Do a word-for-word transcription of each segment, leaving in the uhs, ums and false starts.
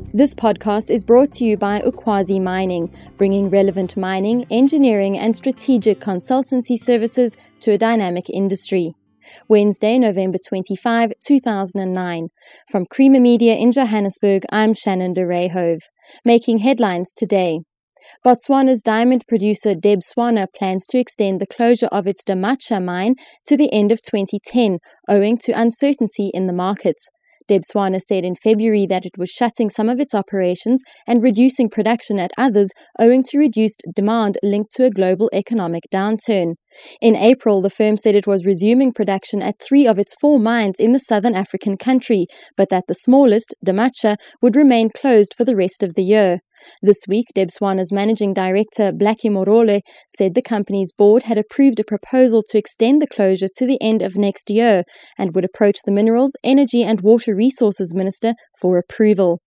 This podcast is brought to you by Ukwazi Mining, bringing relevant mining, engineering and strategic consultancy services to a dynamic industry. Wednesday, November twenty-fifth, two thousand nine. From Creamer Media in Johannesburg, I'm Shannon de Rayhove. Making headlines today. Botswana's diamond producer Debswana plans to extend the closure of its Damacha mine to the end of twenty ten, owing to uncertainty in the markets. Debswana said in February that it was shutting some of its operations and reducing production at others owing to reduced demand linked to a global economic downturn. In April, the firm said it was resuming production at three of its four mines in the southern African country, but that the smallest, Damacha, would remain closed for the rest of the year. This week, Debswana's managing director, Blackie Morole, said the company's board had approved a proposal to extend the closure to the end of next year and would approach the Minerals, Energy and Water Resources Minister for approval.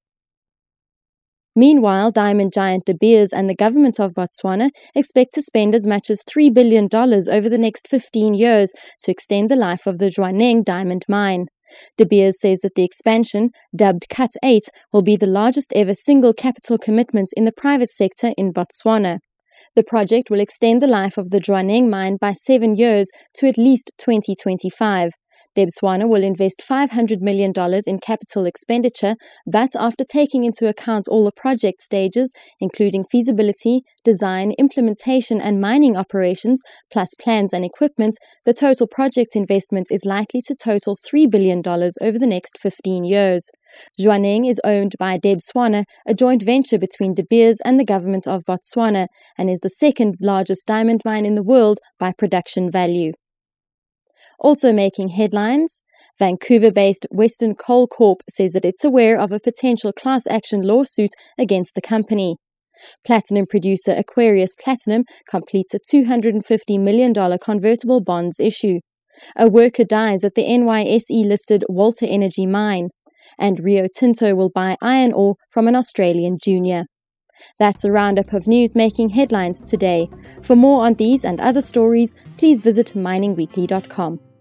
Meanwhile, diamond giant De Beers and the government of Botswana expect to spend as much as three billion dollars over the next fifteen years to extend the life of the Jwaneng diamond mine. De Beers says that the expansion, dubbed Cut eight, will be the largest ever single capital commitment in the private sector in Botswana. The project will extend the life of the Jwaneng mine by seven years to at least twenty twenty-five. Debswana will invest five hundred million dollars in capital expenditure, but after taking into account all the project stages, including feasibility, design, implementation and mining operations, plus plans and equipment, the total project investment is likely to total three billion dollars over the next fifteen years. Jwaneng is owned by Debswana, a joint venture between De Beers and the government of Botswana, and is the second largest diamond mine in the world by production value. Also making headlines, Vancouver-based Western Coal Corp says that it's aware of a potential class action lawsuit against the company. Platinum producer Aquarius Platinum completes a two hundred fifty million dollars convertible bonds issue. A worker dies at the N Y S E-listed Walter Energy mine. And Rio Tinto will buy iron ore from an Australian junior. That's a roundup of news making headlines today. For more on these and other stories, please visit mining weekly dot com.